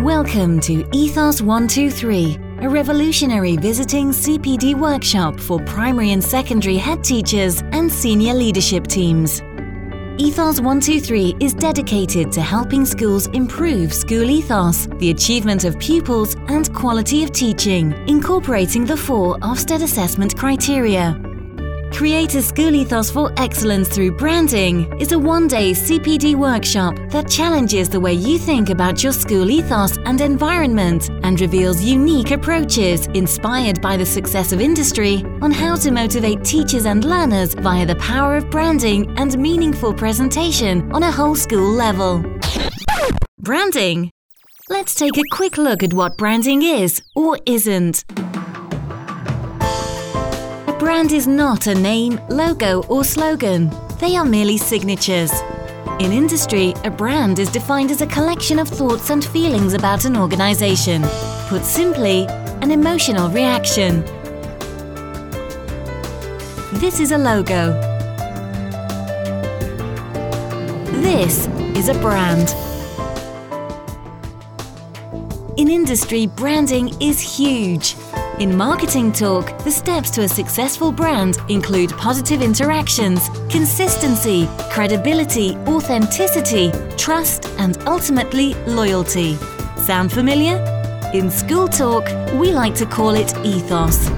Welcome to Ethos 123, a revolutionary visiting CPD workshop for primary and secondary head teachers and senior leadership teams. Ethos 123 is dedicated to helping schools improve school ethos, the achievement of pupils, and quality of teaching, incorporating the 4 Ofsted assessment criteria. Create a School Ethos for Excellence through Branding is a one-day CPD workshop that challenges the way you think about your school ethos and environment and reveals unique approaches inspired by the success of industry on how to motivate teachers and learners via the power of branding and meaningful presentation on a whole school level. Branding. Let's take a quick look at what branding is or isn't. A brand is not a name, logo, or slogan. They are merely signatures. In industry, a brand is defined as a collection of thoughts and feelings about an organization. Put simply, an emotional reaction. This is a logo. This is a brand. In industry, branding is huge. In marketing talk, the steps to a successful brand include positive interactions, consistency, credibility, authenticity, trust, and ultimately loyalty. Sound familiar? In school talk, we like to call it ethos.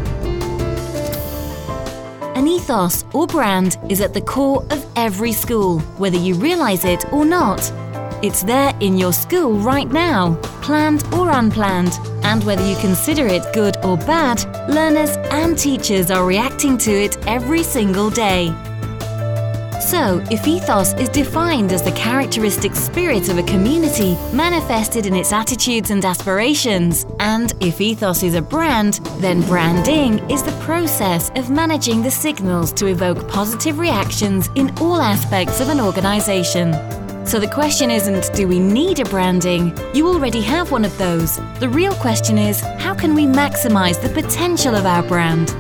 An ethos or brand is at the core of every school, whether you realize it or not. It's there in your school right now, planned or unplanned, and whether you consider it good or bad, learners and teachers are reacting to it every single day. So, if ethos is defined as the characteristic spirit of a community manifested in its attitudes and aspirations, and if ethos is a brand, then branding is the process of managing the signals to evoke positive reactions in all aspects of an organization. So the question isn't, do we need a branding? You already have one of those. The real question is, how can we maximize the potential of our brand?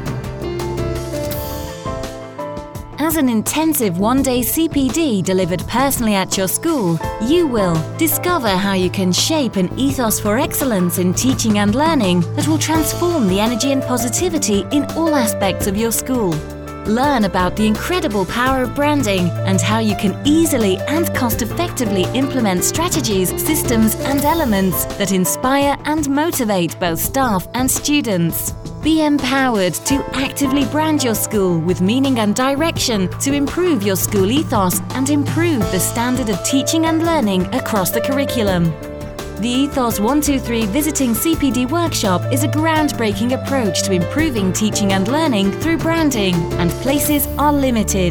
As an intensive one-day CPD delivered personally at your school, you will discover how you can shape an ethos for excellence in teaching and learning that will transform the energy and positivity in all aspects of your school. Learn about the incredible power of branding and how you can easily and cost-effectively implement strategies, systems, and elements that inspire and motivate both staff and students. Be empowered to actively brand your school with meaning and direction to improve your school ethos and improve the standard of teaching and learning across the curriculum. The Ethos 123 Visiting CPD Workshop is a groundbreaking approach to improving teaching and learning through branding, and places are limited.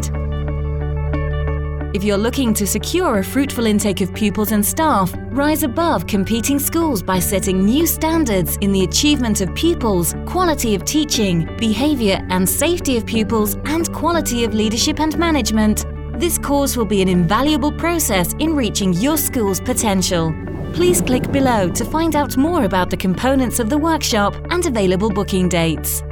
If you're looking to secure a fruitful intake of pupils and staff, rise above competing schools by setting new standards in the achievement of pupils, quality of teaching, behavior and safety of pupils, and quality of leadership and management, this course will be an invaluable process in reaching your school's potential. Please click below to find out more about the components of the workshop and available booking dates.